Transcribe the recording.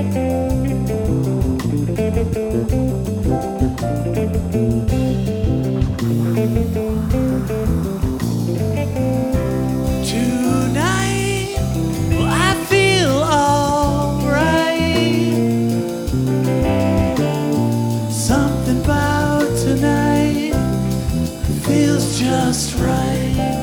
Tonight, well, I feel alright. Something about tonight feels just right.